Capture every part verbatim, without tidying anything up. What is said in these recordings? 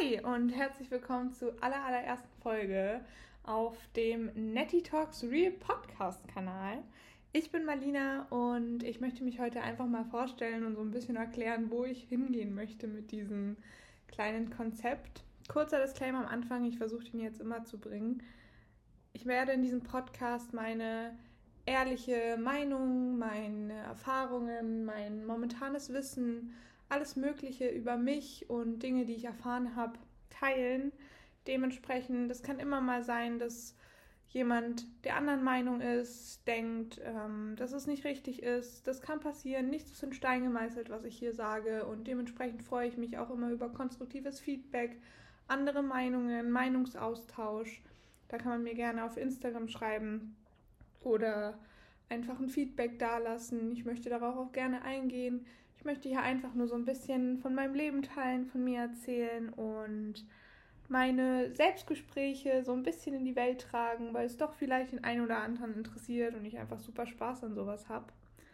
Hi und herzlich willkommen zur aller, allerersten Folge auf dem Netty Talks Real Podcast Kanal. Ich bin Marlina und ich möchte mich heute einfach mal vorstellen und so ein bisschen erklären, wo ich hingehen möchte mit diesem kleinen Konzept. Kurzer Disclaimer am Anfang, ich versuche den jetzt immer zu bringen. Ich werde in diesem Podcast meine ehrliche Meinung, meine Erfahrungen, mein momentanes Wissen, alles Mögliche über mich und Dinge, die ich erfahren habe, teilen. Dementsprechend, das kann immer mal sein, dass jemand der anderen Meinung ist, denkt, ähm, dass es nicht richtig ist. Das kann passieren. Nichts ist in Stein gemeißelt, was ich hier sage. Und dementsprechend freue ich mich auch immer über konstruktives Feedback, andere Meinungen, Meinungsaustausch. Da kann man mir gerne auf Instagram schreiben oder einfach ein Feedback dalassen. Ich möchte darauf auch gerne eingehen. Ich möchte hier einfach nur so ein bisschen von meinem Leben teilen, von mir erzählen und meine Selbstgespräche so ein bisschen in die Welt tragen, weil es doch vielleicht den einen oder anderen interessiert und ich einfach super Spaß an sowas habe.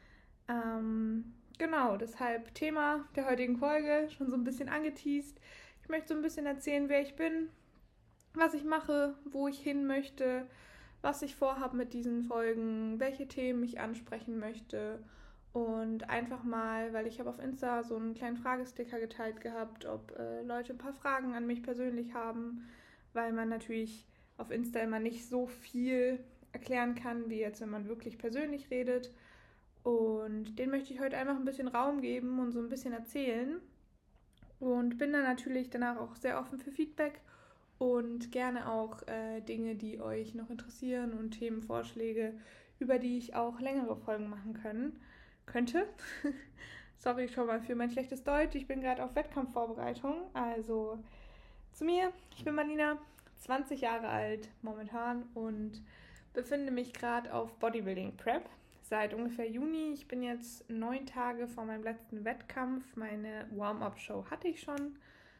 Ähm, genau, deshalb Thema der heutigen Folge, schon so ein bisschen angeteast. Ich möchte so ein bisschen erzählen, wer ich bin, was ich mache, wo ich hin möchte, was ich vorhabe mit diesen Folgen, welche Themen ich ansprechen möchte. Und einfach mal, weil ich habe auf Insta so einen kleinen Fragesticker geteilt gehabt, ob äh, Leute ein paar Fragen an mich persönlich haben, weil man natürlich auf Insta immer nicht so viel erklären kann, wie jetzt, wenn man wirklich persönlich redet. Und den möchte ich heute einfach ein bisschen Raum geben und so ein bisschen erzählen. Und bin dann natürlich danach auch sehr offen für Feedback und gerne auch äh, Dinge, die euch noch interessieren und Themenvorschläge, über die ich auch längere Folgen machen können. Könnte. Sorry schon mal für mein schlechtes Deutsch. Ich bin gerade auf Wettkampfvorbereitung. Also zu mir. Ich bin Marlina, zwanzig Jahre alt momentan und befinde mich gerade auf Bodybuilding Prep seit ungefähr Juni. Ich bin jetzt neun Tage vor meinem letzten Wettkampf. Meine Warm-up-Show hatte ich schon.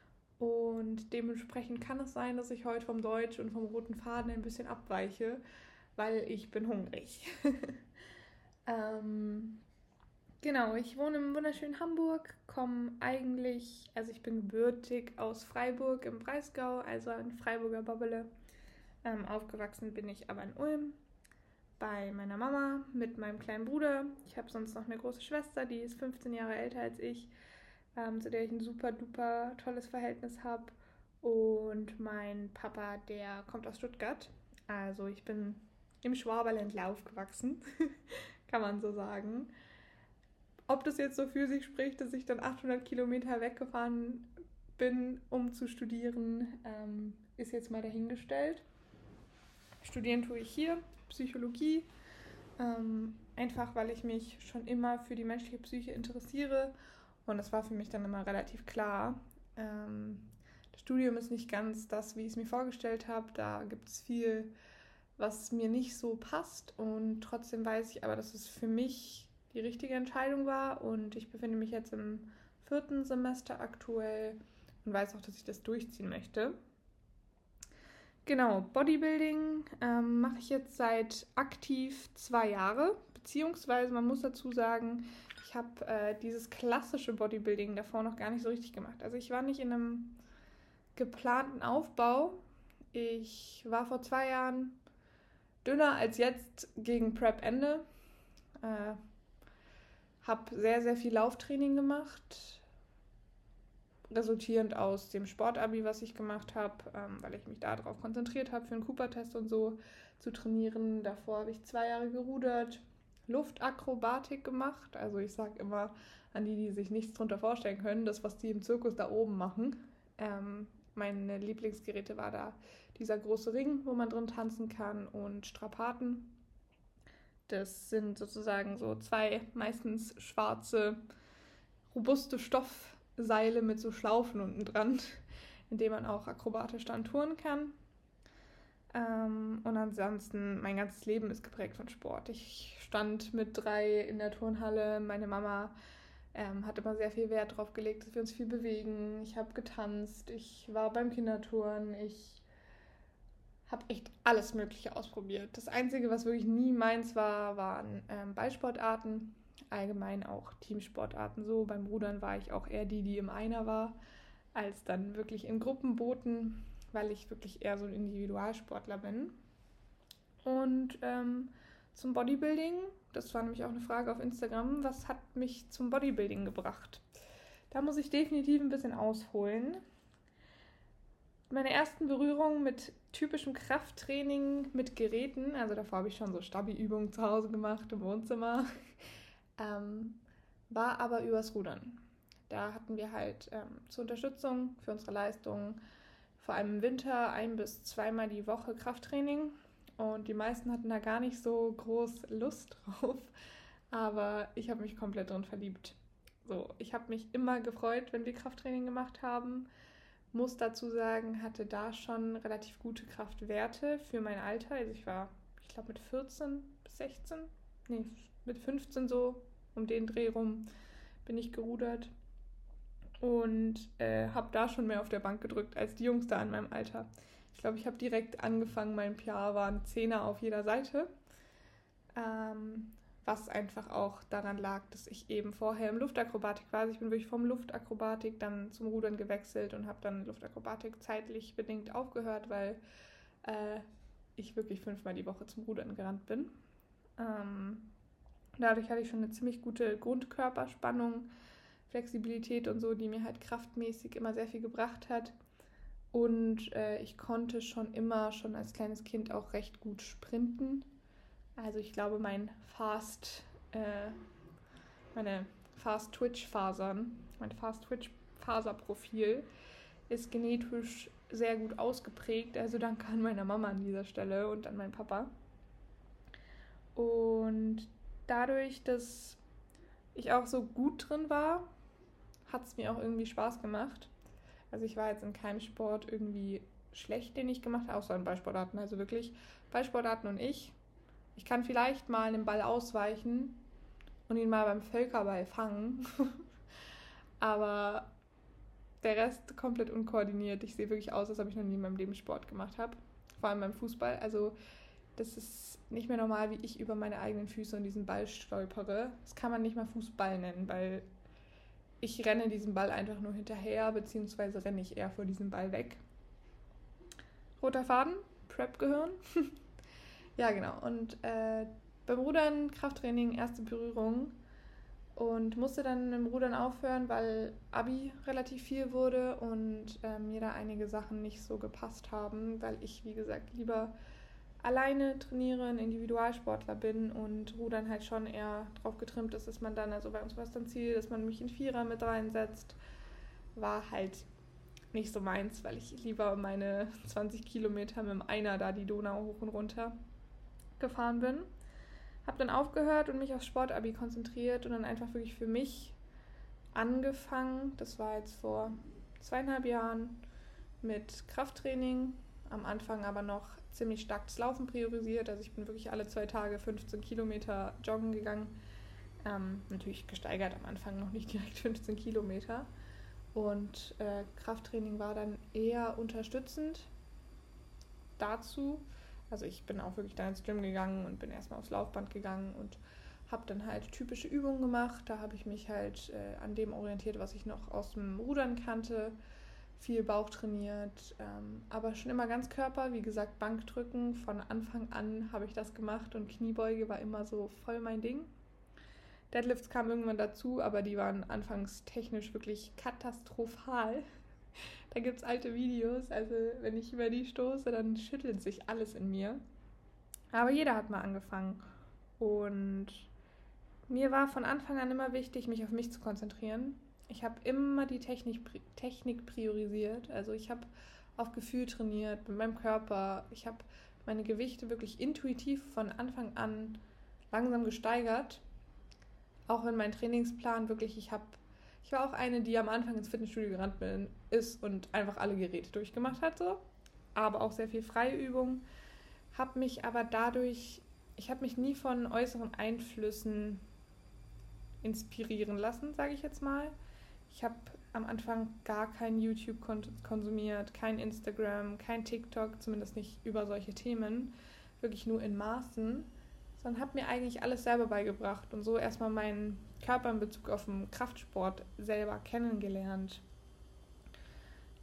Und dementsprechend kann es sein, dass ich heute vom Deutsch und vom roten Faden ein bisschen abweiche, weil ich bin hungrig. ähm... Genau, ich wohne im wunderschönen Hamburg, komme eigentlich, also ich bin gebürtig aus Freiburg im Breisgau, also ein Freiburger Bobbele. Ähm, aufgewachsen bin ich aber in Ulm bei meiner Mama mit meinem kleinen Bruder. Ich habe sonst noch eine große Schwester, die ist fünfzehn Jahre älter als ich, ähm, zu der ich ein super duper tolles Verhältnis habe. Und mein Papa, der kommt aus Stuttgart. Also ich bin im Schwaberländle aufgewachsen, kann man so sagen. Ob das jetzt so für sich spricht, dass ich dann achthundert Kilometer weggefahren bin, um zu studieren, ähm, ist jetzt mal dahingestellt. Studieren tue ich hier Psychologie, ähm, einfach weil ich mich schon immer für die menschliche Psyche interessiere und das war für mich dann immer relativ klar. Ähm, das Studium ist nicht ganz das, wie ich es mir vorgestellt habe. Da gibt es viel, was mir nicht so passt und trotzdem weiß ich aber, dass es für mich die richtige Entscheidung war und ich befinde mich jetzt im vierten Semester aktuell und weiß auch, dass ich das durchziehen möchte. Genau, Bodybuilding ähm, mache ich jetzt seit aktiv zwei Jahre, beziehungsweise man muss dazu sagen, ich habe äh, dieses klassische Bodybuilding davor noch gar nicht so richtig gemacht. Also ich war nicht in einem geplanten Aufbau. Ich war vor zwei Jahren dünner als jetzt gegen Prep-Ende. Äh, habe sehr, sehr viel Lauftraining gemacht, resultierend aus dem Sportabi, was ich gemacht habe, ähm, weil ich mich darauf konzentriert habe, für einen Cooper-Test und so zu trainieren. Davor habe ich zwei Jahre gerudert, Luftakrobatik gemacht. Also ich sage immer an die, die sich nichts drunter vorstellen können, das, was die im Zirkus da oben machen. Ähm, meine Lieblingsgeräte war da dieser große Ring, wo man drin tanzen kann, und Strapaten. Das sind sozusagen so zwei meistens schwarze, robuste Stoffseile mit so Schlaufen unten dran, in denen man auch akrobatisch dann touren kann. Ähm, und ansonsten, mein ganzes Leben ist geprägt von Sport. Ich stand mit drei in der Turnhalle. Meine Mama ähm, hat immer sehr viel Wert darauf gelegt, dass wir uns viel bewegen. Ich habe getanzt, ich war beim Kinderturnen, ich habe echt alles Mögliche ausprobiert. Das Einzige, was wirklich nie meins war, waren ähm, Ballsportarten. Allgemein auch Teamsportarten so. Beim Rudern war ich auch eher die, die im Einer war. als dann wirklich in Gruppenbooten, weil ich wirklich eher so ein Individualsportler bin. Und ähm, zum Bodybuilding, das war nämlich auch eine Frage auf Instagram, was hat mich zum Bodybuilding gebracht? Da muss ich definitiv ein bisschen ausholen. Meine ersten Berührungen mit typischem Krafttraining mit Geräten, also davor habe ich schon so Stabi-Übungen zu Hause gemacht im Wohnzimmer, ähm, war aber übers Rudern. Da hatten wir halt ähm, zur Unterstützung für unsere Leistung vor allem im Winter ein- bis zweimal die Woche Krafttraining und die meisten hatten da gar nicht so groß Lust drauf, aber ich habe mich komplett drin verliebt. So, ich habe mich immer gefreut, wenn wir Krafttraining gemacht haben. Muss dazu sagen, hatte da schon relativ gute Kraftwerte für mein Alter. Also ich war, ich glaube mit vierzehn bis sechzehn, nee, mit fünfzehn so, um den Dreh rum bin ich gerudert. Und äh, habe da schon mehr auf der Bank gedrückt als die Jungs da in meinem Alter. Ich glaube, ich habe direkt angefangen, mein P R war ein Zehner auf jeder Seite. Ähm, was einfach auch daran lag, dass ich eben vorher im Luftakrobatik war. Also ich bin wirklich vom Luftakrobatik dann zum Rudern gewechselt und habe dann Luftakrobatik zeitlich bedingt aufgehört, weil äh, ich wirklich fünfmal die Woche zum Rudern gerannt bin. Ähm, dadurch hatte ich schon eine ziemlich gute Grundkörperspannung, Flexibilität und so, die mir halt kraftmäßig immer sehr viel gebracht hat. Und äh, ich konnte schon immer, schon als kleines Kind auch recht gut sprinten. Also ich glaube, mein Fast, äh, meine Fast-Twitch-Fasern, mein Fast-Twitch-Faserprofil ist genetisch sehr gut ausgeprägt. Also danke an meiner Mama an dieser Stelle und an meinen Papa. Und dadurch, dass ich auch so gut drin war, hat es mir auch irgendwie Spaß gemacht. Also ich war jetzt in keinem Sport irgendwie schlecht, den ich gemacht habe, außer in Ballsportarten. Also wirklich Ballsportarten und ich. Ich kann vielleicht mal einen Ball ausweichen und ihn mal beim Völkerball fangen. Aber der Rest komplett unkoordiniert. Ich sehe wirklich aus, als ob ich noch nie in meinem Leben Sport gemacht habe. Vor allem beim Fußball. Also das ist nicht mehr normal, wie ich über meine eigenen Füße und diesen Ball stolpere. Das kann man nicht mal Fußball nennen, weil ich renne diesem Ball einfach nur hinterher, beziehungsweise renne ich eher vor diesem Ball weg. Roter Faden, Prep-Gehirn. Ja, genau. Und äh, beim Rudern, Krafttraining, erste Berührung und musste dann mit dem Rudern aufhören, weil Abi relativ viel wurde und äh, mir da einige Sachen nicht so gepasst haben, weil ich, wie gesagt, lieber alleine trainiere, ein Individualsportler bin und Rudern halt schon eher drauf getrimmt ist, dass man dann, also bei uns war es dann Ziel, dass man mich in Vierer mit reinsetzt, war halt nicht so meins, weil ich lieber meine zwanzig Kilometer mit dem Einer da die Donau hoch und runter gefahren bin. Habe dann aufgehört und mich aufs Sportabi konzentriert und dann einfach wirklich für mich angefangen, das war jetzt vor zweieinhalb Jahren, mit Krafttraining, am Anfang aber noch ziemlich stark das Laufen priorisiert, also ich bin wirklich alle zwei Tage fünfzehn Kilometer joggen gegangen, ähm, natürlich gesteigert am Anfang, noch nicht direkt fünfzehn Kilometer und äh, Krafttraining war dann eher unterstützend dazu. Also ich bin auch wirklich da ins Gym gegangen und bin erstmal aufs Laufband gegangen und habe dann halt typische Übungen gemacht. Da habe ich mich halt äh, an dem orientiert, was ich noch aus dem Rudern kannte. Viel Bauch trainiert, ähm, aber schon immer ganz Körper. Wie gesagt, Bankdrücken. Von Anfang an habe ich das gemacht und Kniebeuge war immer so voll mein Ding. Deadlifts kamen irgendwann dazu, aber die waren anfangs technisch wirklich katastrophal. Da gibt es alte Videos, also wenn ich über die stoße, dann schüttelt sich alles in mir. Aber jeder hat mal angefangen. Und mir war von Anfang an immer wichtig, mich auf mich zu konzentrieren. Ich habe immer die Technik, Technik priorisiert. Also ich habe auf Gefühl trainiert, mit meinem Körper. Ich habe meine Gewichte wirklich intuitiv von Anfang an langsam gesteigert. Auch wenn mein Trainingsplan wirklich, ich habe Ich war auch eine, die am Anfang ins Fitnessstudio gerannt bin, ist und einfach alle Geräte durchgemacht hat, so. Aber auch sehr viel freie Übung. Habe mich aber dadurch, ich habe mich nie von äußeren Einflüssen inspirieren lassen, sage ich jetzt mal. Ich habe am Anfang gar kein YouTube konsumiert, kein Instagram, kein TikTok, zumindest nicht über solche Themen, wirklich nur in Maßen, sondern habe mir eigentlich alles selber beigebracht und so erstmal meinen Körper in Bezug auf den Kraftsport selber kennengelernt.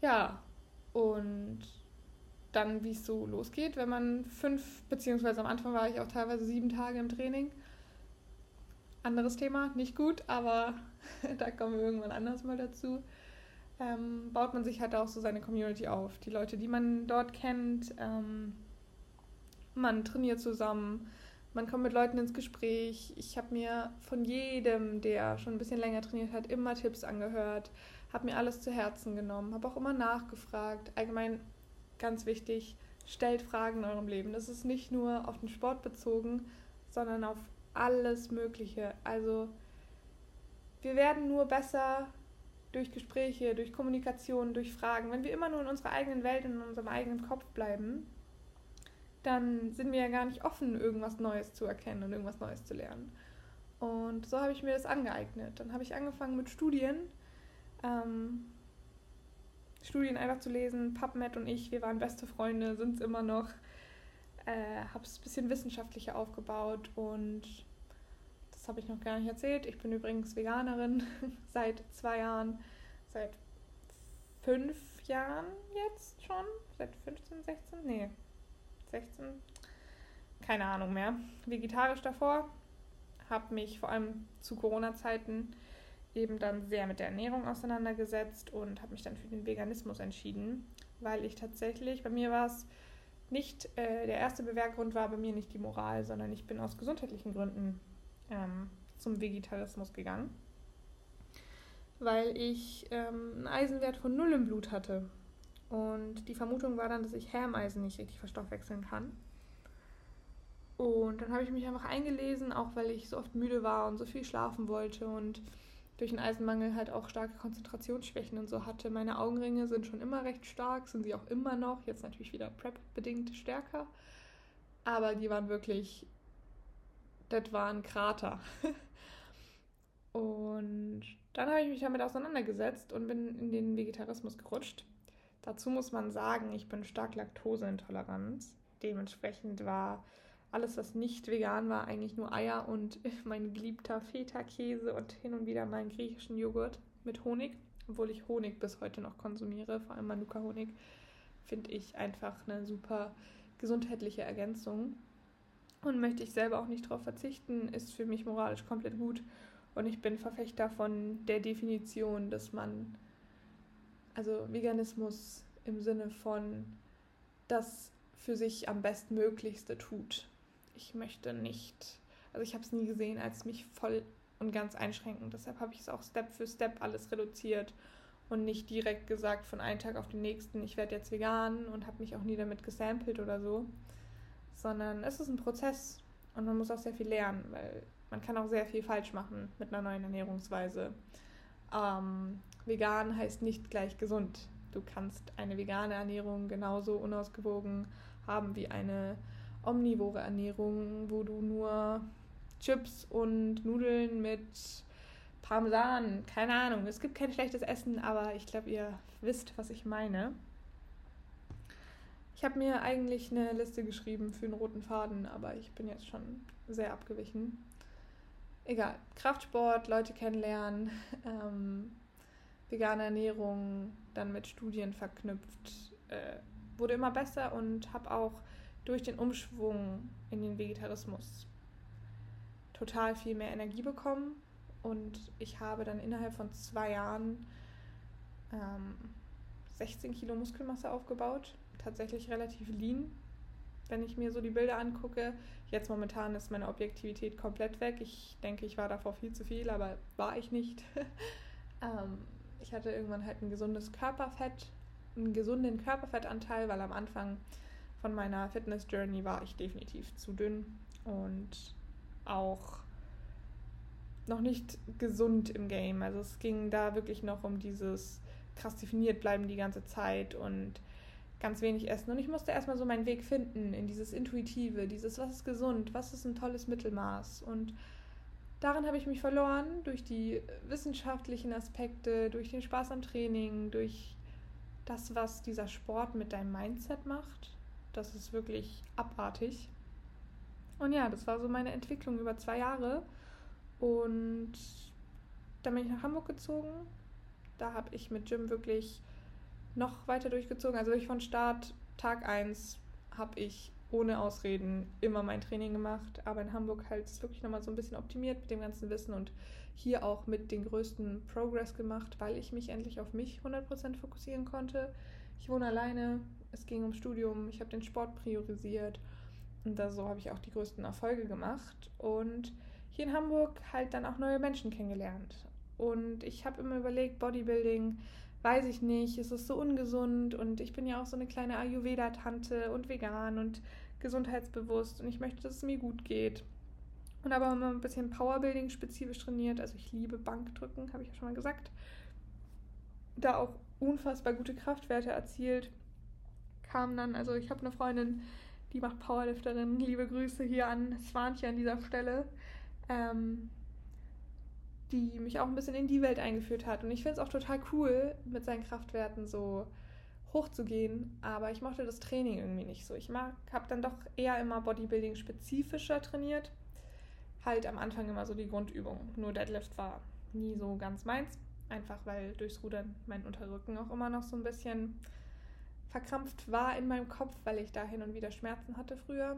Ja, und dann, wie es so losgeht, wenn man fünf, beziehungsweise am Anfang war ich auch teilweise sieben Tage im Training. Anderes Thema, nicht gut, aber da kommen wir irgendwann anders mal dazu. Ähm, baut man sich halt auch so seine Community auf. Die Leute, die man dort kennt, ähm, man trainiert zusammen, man kommt mit Leuten ins Gespräch. Ich habe mir von jedem, der schon ein bisschen länger trainiert hat, immer Tipps angehört, habe mir alles zu Herzen genommen, habe auch immer nachgefragt. Allgemein ganz wichtig, stellt Fragen in eurem Leben. Das ist nicht nur auf den Sport bezogen, sondern auf alles Mögliche. Also wir werden nur besser durch Gespräche, durch Kommunikation, durch Fragen. Wenn wir immer nur in unserer eigenen Welt, in unserem eigenen Kopf bleiben, dann sind wir ja gar nicht offen, irgendwas Neues zu erkennen und irgendwas Neues zu lernen. Und so habe ich mir das angeeignet. Dann habe ich angefangen mit Studien. Ähm, Studien einfach zu lesen. PubMed und ich, wir waren beste Freunde, sind es immer noch. Äh, habe es ein bisschen wissenschaftlicher aufgebaut und das habe ich noch gar nicht erzählt. Ich bin übrigens Veganerin seit zwei Jahren, seit fünf Jahren jetzt schon, seit fünfzehn, sechzehn, nee, sechzehn, keine Ahnung mehr. Vegetarisch davor, habe mich vor allem zu Corona-Zeiten eben dann sehr mit der Ernährung auseinandergesetzt und habe mich dann für den Veganismus entschieden, weil ich tatsächlich, bei mir war es nicht, äh, der erste Beweggrund war bei mir nicht die Moral, sondern ich bin aus gesundheitlichen Gründen ähm, zum Vegetarismus gegangen, weil ich ähm, einen Eisenwert von null im Blut hatte. Und die Vermutung war dann, dass ich Hämeisen nicht richtig verstoffwechseln kann. Und dann habe ich mich einfach eingelesen, auch weil ich so oft müde war und so viel schlafen wollte und durch den Eisenmangel halt auch starke Konzentrationsschwächen und so hatte. Meine Augenringe sind schon immer recht stark, sind sie auch immer noch, jetzt natürlich wieder Prep-bedingt stärker, aber die waren wirklich, das war ein Krater. Und dann habe ich mich damit auseinandergesetzt und bin in den Vegetarismus gerutscht. Dazu muss man sagen, ich bin stark laktoseintolerant. Dementsprechend war alles, was nicht vegan war, eigentlich nur Eier und mein geliebter Feta-Käse und hin und wieder meinen griechischen Joghurt mit Honig. Obwohl ich Honig bis heute noch konsumiere, vor allem Manuka-Honig, finde ich einfach eine super gesundheitliche Ergänzung. Und möchte ich selber auch nicht darauf verzichten, ist für mich moralisch komplett gut. Und ich bin Verfechter von der Definition, dass man, also Veganismus im Sinne von das für sich am bestmöglichste tut. Ich möchte nicht, also ich habe es nie gesehen als mich voll und ganz einschränken. Deshalb habe ich es auch Step für Step alles reduziert und nicht direkt gesagt von einem Tag auf den nächsten, ich werde jetzt vegan und habe mich auch nie damit gesampelt oder so. Sondern es ist ein Prozess und man muss auch sehr viel lernen, weil man kann auch sehr viel falsch machen mit einer neuen Ernährungsweise. Ähm, vegan heißt nicht gleich gesund. Du kannst eine vegane Ernährung genauso unausgewogen haben wie eine omnivore Ernährung, wo du nur Chips und Nudeln mit Parmesan, keine Ahnung, es gibt kein schlechtes Essen, aber ich glaube, ihr wisst, was ich meine. Ich habe mir eigentlich eine Liste geschrieben für einen roten Faden, aber ich bin jetzt schon sehr abgewichen. Egal, Kraftsport, Leute kennenlernen, ähm, vegane Ernährung, dann mit Studien verknüpft, äh, wurde immer besser und habe auch durch den Umschwung in den Vegetarismus total viel mehr Energie bekommen und ich habe dann innerhalb von zwei Jahren ähm, sechzehn Kilo Muskelmasse aufgebaut, tatsächlich relativ lean, wenn ich mir so die Bilder angucke. Jetzt momentan ist meine Objektivität komplett weg. Ich denke, ich war davor viel zu viel, aber war ich nicht. ähm, ich hatte irgendwann halt ein gesundes Körperfett, einen gesunden Körperfettanteil, weil am Anfang von meiner Fitness-Journey war ich definitiv zu dünn und auch noch nicht gesund im Game. Also es ging da wirklich noch um dieses krass definiert bleiben die ganze Zeit und ganz wenig essen. Und ich musste erstmal so meinen Weg finden in dieses Intuitive, dieses, was ist gesund, was ist ein tolles Mittelmaß. Und darin habe ich mich verloren durch die wissenschaftlichen Aspekte, durch den Spaß am Training, durch das, was dieser Sport mit deinem Mindset macht. Das ist wirklich abartig. Und ja, das war so meine Entwicklung über zwei Jahre. Und dann bin ich nach Hamburg gezogen. Da habe ich mit Gym wirklich noch weiter durchgezogen. Also ich von Start, Tag eins, habe ich ohne Ausreden immer mein Training gemacht. Aber in Hamburg halt es wirklich nochmal so ein bisschen optimiert mit dem ganzen Wissen und hier auch mit den größten Progress gemacht, weil ich mich endlich auf mich hundert Prozent fokussieren konnte. Ich wohne alleine, es ging ums Studium, ich habe den Sport priorisiert und da so habe ich auch die größten Erfolge gemacht und hier in Hamburg halt dann auch neue Menschen kennengelernt. Und ich habe immer überlegt, Bodybuilding, weiß ich nicht, es ist so ungesund und ich bin ja auch so eine kleine Ayurveda-Tante und vegan und gesundheitsbewusst und ich möchte, dass es mir gut geht. Und aber immer ein bisschen Powerbuilding spezifisch trainiert, also ich liebe Bankdrücken, habe ich ja schon mal gesagt. Da auch unfassbar gute Kraftwerte erzielt. Kam dann, also ich habe eine Freundin, die macht Powerlifterin, liebe Grüße hier an Swanchen an dieser Stelle, ähm, die mich auch ein bisschen in die Welt eingeführt hat. Und ich finde es auch total cool, mit seinen Kraftwerten so hoch zu gehen, aber ich mochte das Training irgendwie nicht so. Ich habe dann doch eher immer Bodybuilding spezifischer trainiert. Halt am Anfang immer so die Grundübung. Nur Deadlift war nie so ganz meins. Einfach weil durchs Rudern mein Unterrücken auch immer noch so ein bisschen verkrampft war in meinem Kopf, weil ich da hin und wieder Schmerzen hatte früher.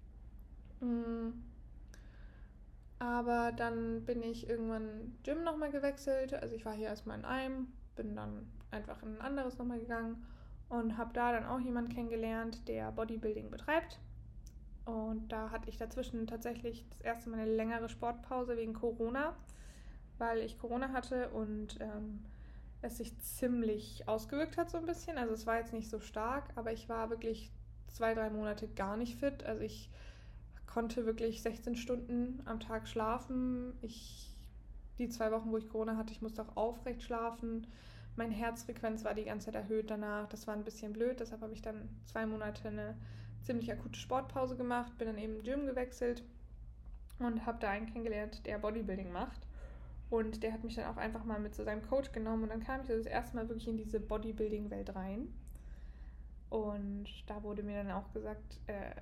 Aber dann bin ich irgendwann Gym nochmal gewechselt. Also ich war hier erstmal in einem, bin dann einfach in ein anderes nochmal gegangen und habe da dann auch jemanden kennengelernt, der Bodybuilding betreibt. Und da hatte ich dazwischen tatsächlich das erste Mal eine längere Sportpause wegen Corona, weil ich Corona hatte und ähm, es sich ziemlich ausgewirkt hat so ein bisschen. Also es war jetzt nicht so stark, aber ich war wirklich zwei, drei Monate gar nicht fit. Also ich konnte wirklich sechzehn Stunden am Tag schlafen. Ich, die zwei Wochen, wo ich Corona hatte, ich musste auch aufrecht schlafen. Meine Herzfrequenz war die ganze Zeit erhöht danach. Das war ein bisschen blöd, deshalb habe ich dann zwei Monate eine ziemlich akute Sportpause gemacht, bin dann eben im Gym gewechselt und habe da einen kennengelernt, der Bodybuilding macht. Und der hat mich dann auch einfach mal mit zu seinem Coach genommen und dann kam ich das erste Mal wirklich in diese Bodybuilding-Welt rein. Und da wurde mir dann auch gesagt, äh,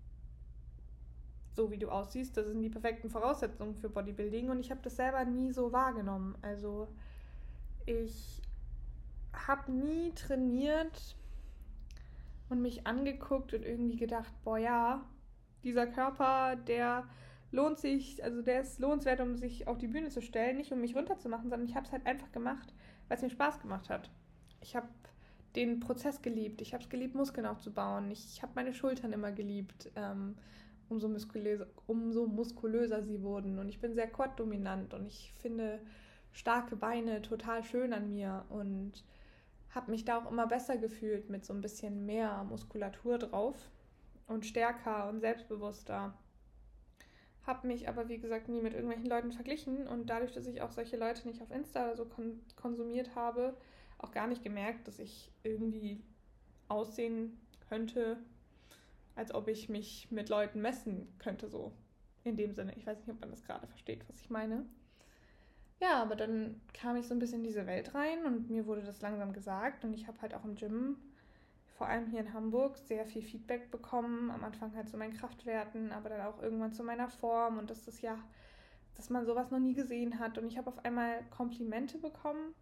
so wie du aussiehst, das sind die perfekten Voraussetzungen für Bodybuilding und ich habe das selber nie so wahrgenommen. Also ich habe nie trainiert und mich angeguckt und irgendwie gedacht, boah ja, dieser Körper, der lohnt sich, also der ist lohnenswert, um sich auf die Bühne zu stellen, nicht um mich runterzumachen, sondern ich habe es halt einfach gemacht, weil es mir Spaß gemacht hat. Ich habe den Prozess geliebt, ich habe es geliebt, Muskeln aufzubauen, ich, ich habe meine Schultern immer geliebt, ähm, umso muskulöser, umso muskulöser sie wurden und ich bin sehr quad-dominant und ich finde starke Beine total schön an mir und habe mich da auch immer besser gefühlt mit so ein bisschen mehr Muskulatur drauf und stärker und selbstbewusster. Habe mich aber, wie gesagt, nie mit irgendwelchen Leuten verglichen und dadurch, dass ich auch solche Leute nicht auf Insta oder so kon- konsumiert habe, auch gar nicht gemerkt, dass ich irgendwie aussehen könnte, als ob ich mich mit Leuten messen könnte, so in dem Sinne. Ich weiß nicht, ob man das gerade versteht, was ich meine. Ja, aber dann kam ich so ein bisschen in diese Welt rein und mir wurde das langsam gesagt und ich habe halt auch im Gym, vor allem hier in Hamburg, sehr viel Feedback bekommen. Am Anfang halt zu meinen Kraftwerten, aber dann auch irgendwann zu meiner Form und dass das ja, dass man sowas noch nie gesehen hat. Und ich habe auf einmal Komplimente bekommen,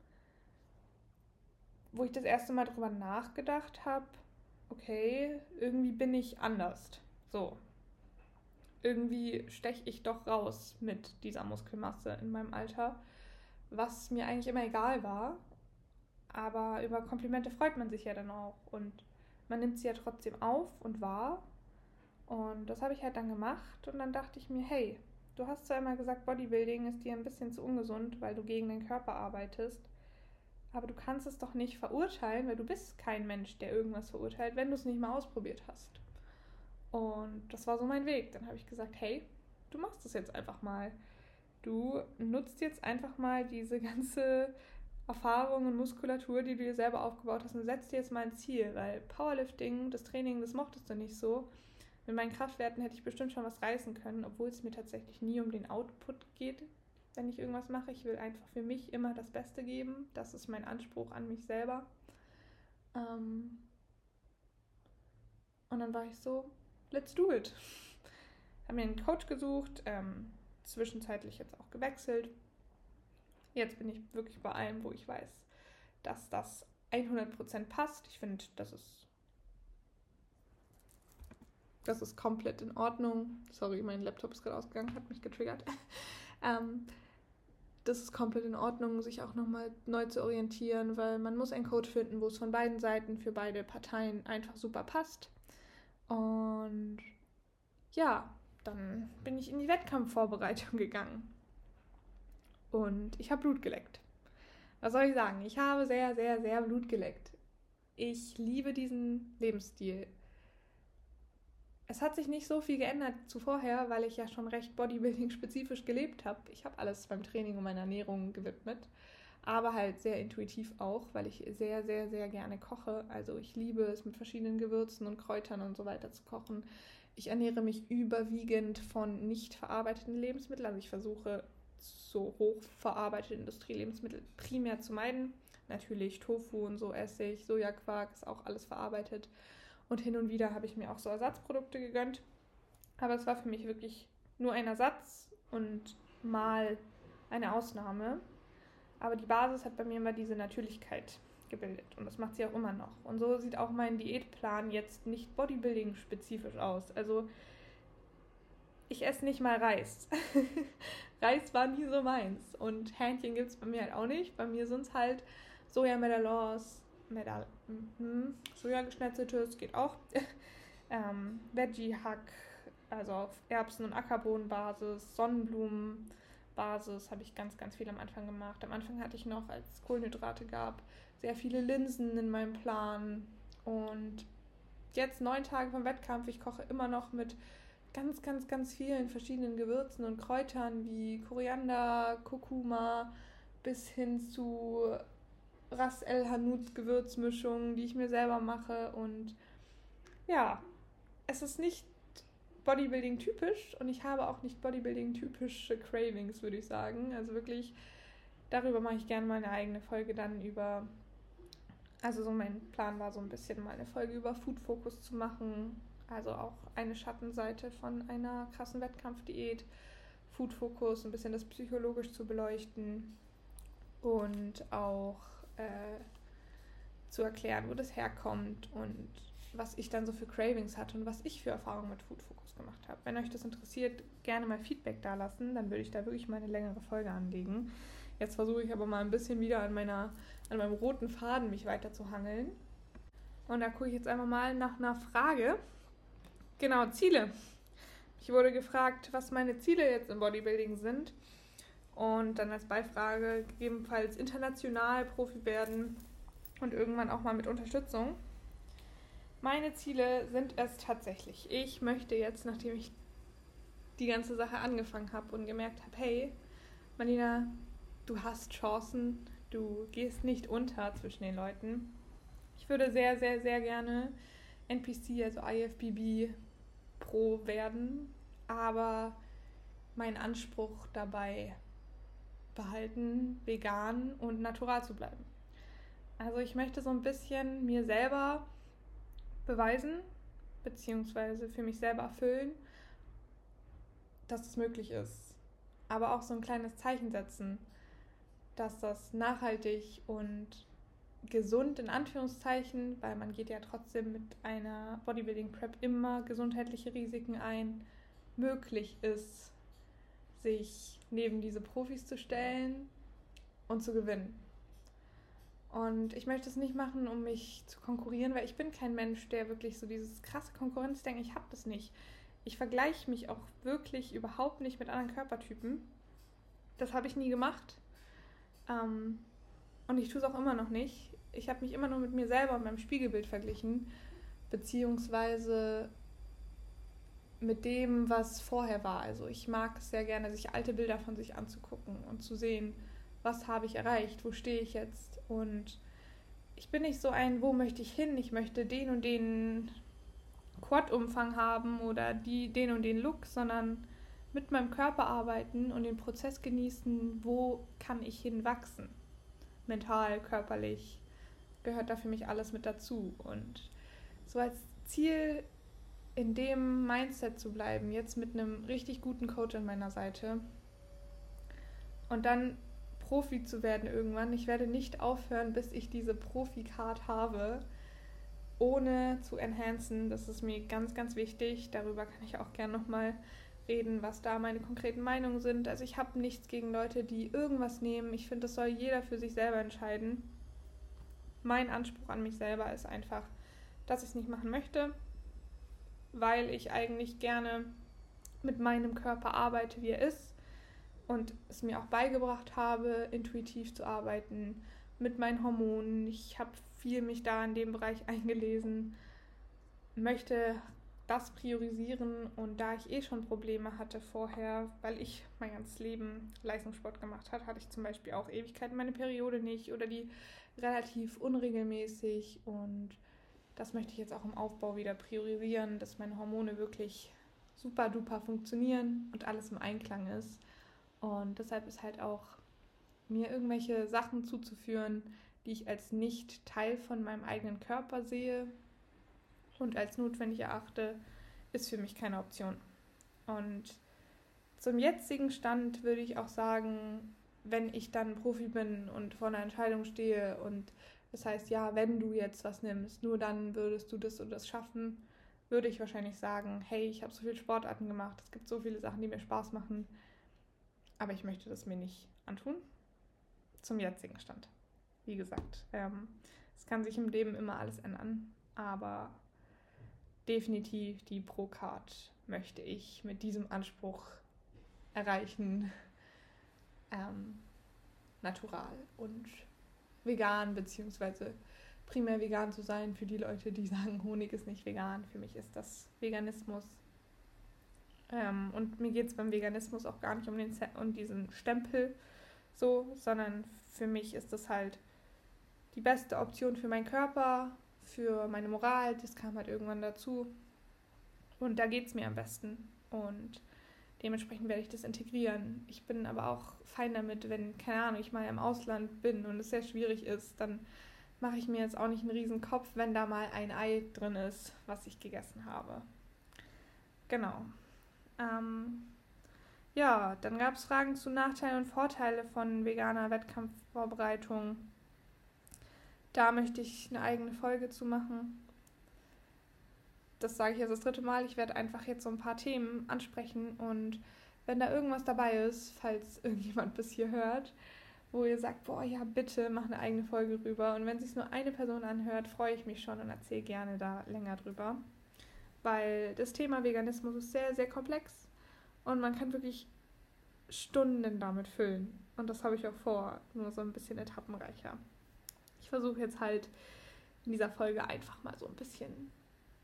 wo ich das erste Mal drüber nachgedacht habe, okay, irgendwie bin ich anders. So. Irgendwie steche ich doch raus mit dieser Muskelmasse in meinem Alter, was mir eigentlich immer egal war. Aber über Komplimente freut man sich ja dann auch und man nimmt sie ja trotzdem auf und wahr. Und das habe ich halt dann gemacht und dann dachte ich mir, hey, du hast zwar immer gesagt, Bodybuilding ist dir ein bisschen zu ungesund, weil du gegen den Körper arbeitest, aber du kannst es doch nicht verurteilen, weil du bist kein Mensch, der irgendwas verurteilt, wenn du es nicht mal ausprobiert hast. Und das war so mein Weg. Dann habe ich gesagt, hey, du machst das jetzt einfach mal. Du nutzt jetzt einfach mal diese ganze Erfahrung und Muskulatur, die du dir selber aufgebaut hast und setzt dir jetzt mal ein Ziel, weil Powerlifting, das Training, das mochtest du nicht so. Mit meinen Kraftwerten hätte ich bestimmt schon was reißen können, obwohl es mir tatsächlich nie um den Output geht, wenn ich irgendwas mache. Ich will einfach für mich immer das Beste geben. Das ist mein Anspruch an mich selber. Ähm und dann war ich so, let's do it. Habe mir einen Coach gesucht, ähm, zwischenzeitlich jetzt auch gewechselt. Jetzt bin ich wirklich bei allem, wo ich weiß, dass das hundert Prozent passt. Ich finde, das ist, das ist komplett in Ordnung. Sorry, mein Laptop ist gerade ausgegangen, hat mich getriggert. ähm, das ist komplett in Ordnung, sich auch nochmal neu zu orientieren, weil man muss einen Coach finden, wo es von beiden Seiten für beide Parteien einfach super passt. Und ja, dann bin ich in die Wettkampfvorbereitung gegangen. Und ich habe Blut geleckt. Was soll ich sagen? Ich habe sehr, sehr, sehr Blut geleckt. Ich liebe diesen Lebensstil. Es hat sich nicht so viel geändert zu vorher, weil ich ja schon recht Bodybuilding-spezifisch gelebt habe. Ich habe alles beim Training und meiner Ernährung gewidmet, aber halt sehr intuitiv auch, weil ich sehr, sehr, sehr gerne koche. Also ich liebe es, mit verschiedenen Gewürzen und Kräutern und so weiter zu kochen. Ich ernähre mich überwiegend von nicht verarbeiteten Lebensmitteln. Also ich versuche, so hoch verarbeitete Industrielebensmittel primär zu meiden. Natürlich Tofu und so esse ich, Sojaquark ist auch alles verarbeitet. Und hin und wieder habe ich mir auch so Ersatzprodukte gegönnt. Aber es war für mich wirklich nur ein Ersatz und mal eine Ausnahme. Aber die Basis hat bei mir immer diese Natürlichkeit gebildet. Und das macht sie auch immer noch. Und so sieht auch mein Diätplan jetzt nicht Bodybuilding-spezifisch aus. Also ich esse nicht mal Reis. Reis war nie so meins. Und Hähnchen gibt es bei mir halt auch nicht. Bei mir sind es halt Soja-Medalons, Medal, mhm. Soja-geschnetzeltes geht auch. ähm, Veggie-Hack, also auf Erbsen- und Ackerbohnenbasis, Sonnenblumenbasis habe ich ganz, ganz viel am Anfang gemacht. Am Anfang hatte ich noch, als es Kohlenhydrate gab, sehr viele Linsen in meinem Plan. Und jetzt neun Tage vom Wettkampf, ich koche immer noch mit ganz, ganz, ganz vielen verschiedenen Gewürzen und Kräutern wie Koriander, Kurkuma bis hin zu Ras El Hanout Gewürzmischungen, die ich mir selber mache. Und ja, es ist nicht Bodybuilding typisch und ich habe auch nicht Bodybuilding typische Cravings, würde ich sagen. Also wirklich, darüber mache ich gerne mal eine eigene Folge dann über, also so mein Plan war so ein bisschen mal eine Folge über Food Focus zu machen. Also auch eine Schattenseite von einer krassen Wettkampfdiät. Food Focus, ein bisschen das psychologisch zu beleuchten und auch äh, zu erklären, wo das herkommt und was ich dann so für Cravings hatte und was ich für Erfahrungen mit Food Focus gemacht habe. Wenn euch das interessiert, gerne mal Feedback da lassen, dann würde ich da wirklich mal eine längere Folge anlegen. Jetzt versuche ich aber mal ein bisschen wieder an meiner, an meinem roten Faden mich weiter zu hangeln. Und da gucke ich jetzt einfach mal nach einer Frage. Genau, Ziele. Ich wurde gefragt, was meine Ziele jetzt im Bodybuilding sind. Und dann als Beifrage gegebenenfalls international Profi werden und irgendwann auch mal mit Unterstützung. Meine Ziele sind es tatsächlich. Ich möchte jetzt, nachdem ich die ganze Sache angefangen habe und gemerkt habe, hey, Marlina, du hast Chancen, du gehst nicht unter zwischen den Leuten. Ich würde sehr, sehr, sehr gerne N P C, also I F B B Pro werden, aber meinen Anspruch dabei behalten, vegan und natural zu bleiben. Also ich möchte so ein bisschen mir selber beweisen, beziehungsweise für mich selber erfüllen, dass es möglich ist. Aber auch so ein kleines Zeichen setzen, dass das nachhaltig und gesund in Anführungszeichen, weil man geht ja trotzdem mit einer Bodybuilding-Prep immer gesundheitliche Risiken ein, möglich ist, sich neben diese Profis zu stellen und zu gewinnen. Und ich möchte es nicht machen, um mich zu konkurrieren, weil ich bin kein Mensch, der wirklich so dieses krasse Konkurrenzdenken, ich habe das nicht. Ich vergleiche mich auch wirklich überhaupt nicht mit anderen Körpertypen. Das habe ich nie gemacht. Ähm, und ich tue es auch immer noch nicht. Ich habe mich immer nur mit mir selber und meinem Spiegelbild verglichen, beziehungsweise mit dem, was vorher war. Also ich mag es sehr gerne, sich alte Bilder von sich anzugucken und zu sehen, was habe ich erreicht, wo stehe ich jetzt. Und ich bin nicht so ein, wo möchte ich hin? Ich möchte den und den Quad-Umfang haben oder die, den und den Look, sondern mit meinem Körper arbeiten und den Prozess genießen, wo kann ich hinwachsen. Mental, körperlich, gehört da für mich alles mit dazu. Und so als Ziel in dem Mindset zu bleiben, jetzt mit einem richtig guten Coach an meiner Seite und dann Profi zu werden irgendwann. Ich werde nicht aufhören, bis ich diese Profi-Card habe, ohne zu enhancen. Das ist mir ganz, ganz wichtig. Darüber kann ich auch gerne nochmal reden, was da meine konkreten Meinungen sind. Also ich habe nichts gegen Leute, die irgendwas nehmen. Ich finde, das soll jeder für sich selber entscheiden. Mein Anspruch an mich selber ist einfach, dass ich es nicht machen möchte, weil ich eigentlich gerne mit meinem Körper arbeite, wie er ist, und es mir auch beigebracht habe, intuitiv zu arbeiten mit meinen Hormonen. Ich habe viel mich da in dem Bereich eingelesen, möchte das priorisieren, und da ich eh schon Probleme hatte vorher, weil ich mein ganzes Leben Leistungssport gemacht habe, hatte ich zum Beispiel auch Ewigkeiten meine Periode nicht oder die relativ unregelmäßig, und das möchte ich jetzt auch im Aufbau wieder priorisieren, dass meine Hormone wirklich super duper funktionieren und alles im Einklang ist. Und deshalb ist halt auch mir irgendwelche Sachen zuzuführen, die ich als nicht Teil von meinem eigenen Körper sehe und als notwendig erachte, ist für mich keine Option. Und zum jetzigen Stand würde ich auch sagen, wenn ich dann Profi bin und vor einer Entscheidung stehe und das heißt, ja, wenn du jetzt was nimmst, nur dann würdest du das und das schaffen, würde ich wahrscheinlich sagen, hey, ich habe so viele Sportarten gemacht, es gibt so viele Sachen, die mir Spaß machen, aber ich möchte das mir nicht antun. Zum jetzigen Stand. Wie gesagt, ähm, es kann sich im Leben immer alles ändern, aber definitiv die Pro-Card möchte ich mit diesem Anspruch erreichen, ähm, natural und vegan, beziehungsweise primär vegan zu sein für die Leute, die sagen, Honig ist nicht vegan. Für mich ist das Veganismus. Ähm, und mir geht es beim Veganismus auch gar nicht um, den Z- um diesen Stempel so, sondern für mich ist das halt die beste Option für meinen Körper, für meine Moral, das kam halt irgendwann dazu. Und da geht es mir am besten. Und dementsprechend werde ich das integrieren. Ich bin aber auch fein damit, wenn, keine Ahnung, ich mal im Ausland bin und es sehr schwierig ist, dann mache ich mir jetzt auch nicht einen riesen Kopf, wenn da mal ein Ei drin ist, was ich gegessen habe. Genau. Ähm, ja, dann gab es Fragen zu Nachteile und Vorteile von veganer Wettkampfvorbereitung. Da möchte ich eine eigene Folge zu machen. Das sage ich jetzt das dritte Mal. Ich werde einfach jetzt so ein paar Themen ansprechen, und wenn da irgendwas dabei ist, falls irgendjemand bis hier hört, wo ihr sagt, boah, ja, bitte mach eine eigene Folge drüber. Und wenn sich nur eine Person anhört, freue ich mich schon und erzähle gerne da länger drüber. Weil das Thema Veganismus ist sehr, sehr komplex und man kann wirklich Stunden damit füllen. Und das habe ich auch vor, nur so ein bisschen etappenreicher. Ich versuche jetzt halt in dieser Folge einfach mal so ein bisschen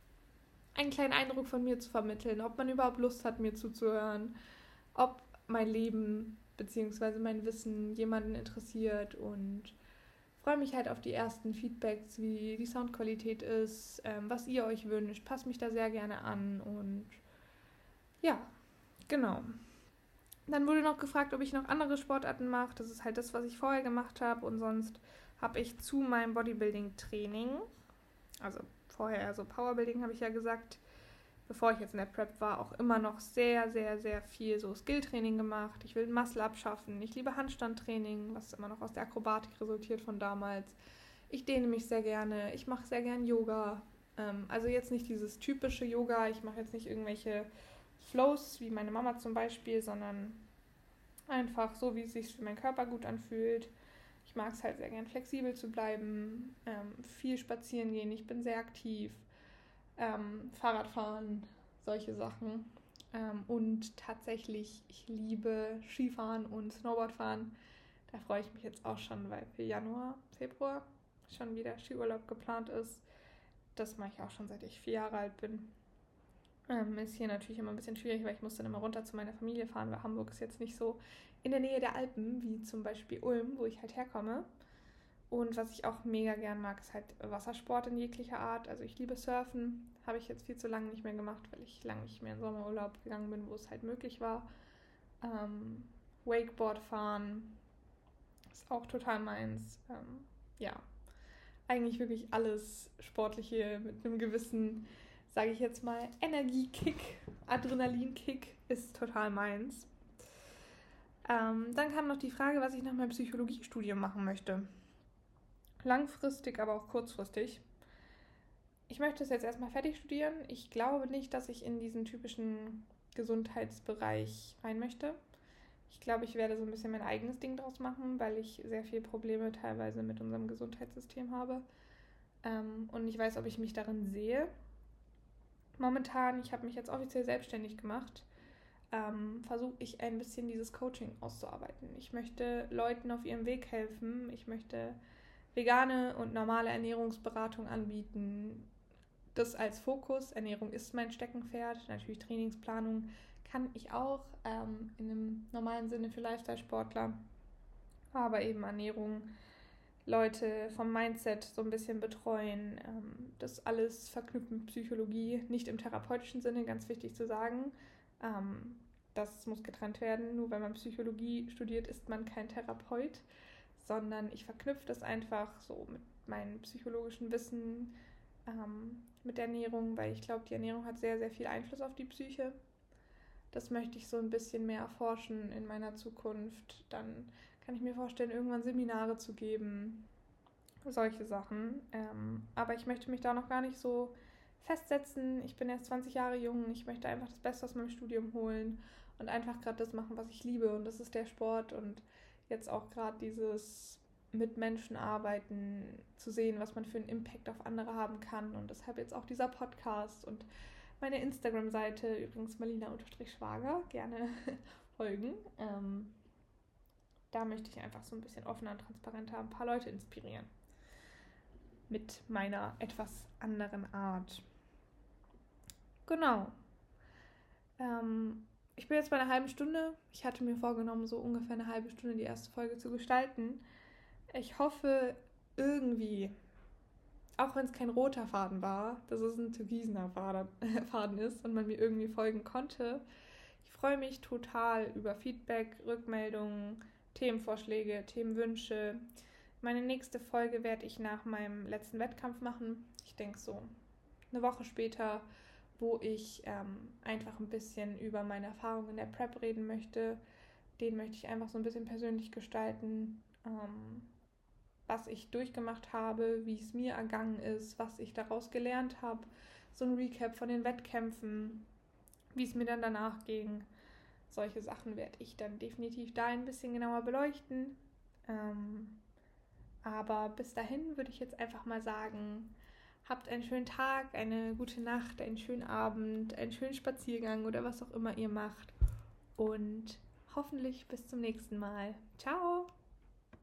einen kleinen Eindruck von mir zu vermitteln, ob man überhaupt Lust hat, mir zuzuhören, ob mein Leben bzw. mein Wissen jemanden interessiert, und freue mich halt auf die ersten Feedbacks, wie die Soundqualität ist, ähm, was ihr euch wünscht. Passt mich da sehr gerne an, und ja, genau. Dann wurde noch gefragt, ob ich noch andere Sportarten mache. Das ist halt das, was ich vorher gemacht habe, und sonst habe ich zu meinem Bodybuilding-Training, also vorher, also Powerbuilding habe ich ja gesagt, bevor ich jetzt in der Prep war, auch immer noch sehr, sehr, sehr viel so Skilltraining gemacht. Ich will Muscle abschaffen. Ich liebe Handstandtraining, was immer noch aus der Akrobatik resultiert von damals. Ich dehne mich sehr gerne. Ich mache sehr gern Yoga. Ähm, also jetzt nicht dieses typische Yoga. Ich mache jetzt nicht irgendwelche Flows, wie meine Mama zum Beispiel, sondern einfach so, wie es sich für meinen Körper gut anfühlt. Ich mag es halt sehr gern, flexibel zu bleiben, ähm, viel spazieren gehen. Ich bin sehr aktiv. Ähm, Fahrradfahren, solche Sachen. Ähm, und tatsächlich, ich liebe Skifahren und Snowboardfahren. Da freue ich mich jetzt auch schon, weil für Januar, Februar schon wieder Skiurlaub geplant ist. Das mache ich auch schon, seit ich vier Jahre alt bin. Ähm, ist hier natürlich immer ein bisschen schwierig, weil ich muss dann immer runter zu meiner Familie fahren, weil Hamburg ist jetzt nicht so in der Nähe der Alpen, wie zum Beispiel Ulm, wo ich halt herkomme. Und was ich auch mega gern mag, ist halt Wassersport in jeglicher Art. Also ich liebe Surfen, habe ich jetzt viel zu lange nicht mehr gemacht, weil ich lange nicht mehr in Sommerurlaub gegangen bin, wo es halt möglich war. Ähm, Wakeboard fahren ist auch total meins. Ähm, ja, eigentlich wirklich alles Sportliche mit einem gewissen, sage ich jetzt mal, Energiekick, Adrenalinkick ist total meins. Ähm, dann kam noch die Frage, was ich nach meinem Psychologiestudium machen möchte. Langfristig, aber auch kurzfristig. Ich möchte es jetzt erstmal fertig studieren. Ich glaube nicht, dass ich in diesen typischen Gesundheitsbereich rein möchte. Ich glaube, ich werde so ein bisschen mein eigenes Ding draus machen, weil ich sehr viele Probleme teilweise mit unserem Gesundheitssystem habe. Ähm, und ich weiß, ob ich mich darin sehe. Momentan, ich habe mich jetzt offiziell selbstständig gemacht, ähm, versuche ich ein bisschen dieses Coaching auszuarbeiten. Ich möchte Leuten auf ihrem Weg helfen. Ich möchte vegane und normale Ernährungsberatung anbieten. Das als Fokus. Ernährung ist mein Steckenpferd. Natürlich Trainingsplanung kann ich auch ähm, in einem normalen Sinne für Lifestyle-Sportler. Aber eben Ernährung, Leute vom Mindset so ein bisschen betreuen. Ähm, das alles verknüpft mit Psychologie. Nicht im therapeutischen Sinne, ganz wichtig zu sagen. Ähm, das muss getrennt werden. Nur wenn man Psychologie studiert, ist man kein Therapeut. Sondern ich verknüpfe das einfach so mit meinem psychologischen Wissen, ähm, mit der Ernährung, weil ich glaube, die Ernährung hat sehr, sehr viel Einfluss auf die Psyche. Das möchte ich so ein bisschen mehr erforschen in meiner Zukunft. Dann kann ich mir vorstellen, irgendwann Seminare zu geben, solche Sachen. Ähm, aber ich möchte mich da noch gar nicht so festsetzen. Ich bin erst zwanzig Jahre jung. Ich möchte einfach das Beste aus meinem Studium holen und einfach gerade das machen, was ich liebe. Und das ist der Sport und jetzt auch gerade dieses mit Menschen arbeiten, zu sehen, was man für einen Impact auf andere haben kann. Und deshalb jetzt auch dieser Podcast und meine Instagram-Seite, übrigens Malina-Schwager, gerne folgen. Ähm, da möchte ich einfach so ein bisschen offener und transparenter ein paar Leute inspirieren. Mit meiner etwas anderen Art. Genau. Ähm, ich bin jetzt bei einer halben Stunde. Ich hatte mir vorgenommen, so ungefähr eine halbe Stunde die erste Folge zu gestalten. Ich hoffe irgendwie, auch wenn es kein roter Faden war, dass es ein türkisener Faden ist und man mir irgendwie folgen konnte. Ich freue mich total über Feedback, Rückmeldungen, Themenvorschläge, Themenwünsche. Meine nächste Folge werde ich nach meinem letzten Wettkampf machen. Ich denke so eine Woche später, wo ich ähm, einfach ein bisschen über meine Erfahrungen in der Prep reden möchte. Den möchte ich einfach so ein bisschen persönlich gestalten. Ähm, was ich durchgemacht habe, wie es mir ergangen ist, was ich daraus gelernt habe. So ein Recap von den Wettkämpfen, wie es mir dann danach ging. Solche Sachen werde ich dann definitiv da ein bisschen genauer beleuchten. Ähm, aber bis dahin würde ich jetzt einfach mal sagen, habt einen schönen Tag, eine gute Nacht, einen schönen Abend, einen schönen Spaziergang oder was auch immer ihr macht. Und hoffentlich bis zum nächsten Mal. Ciao!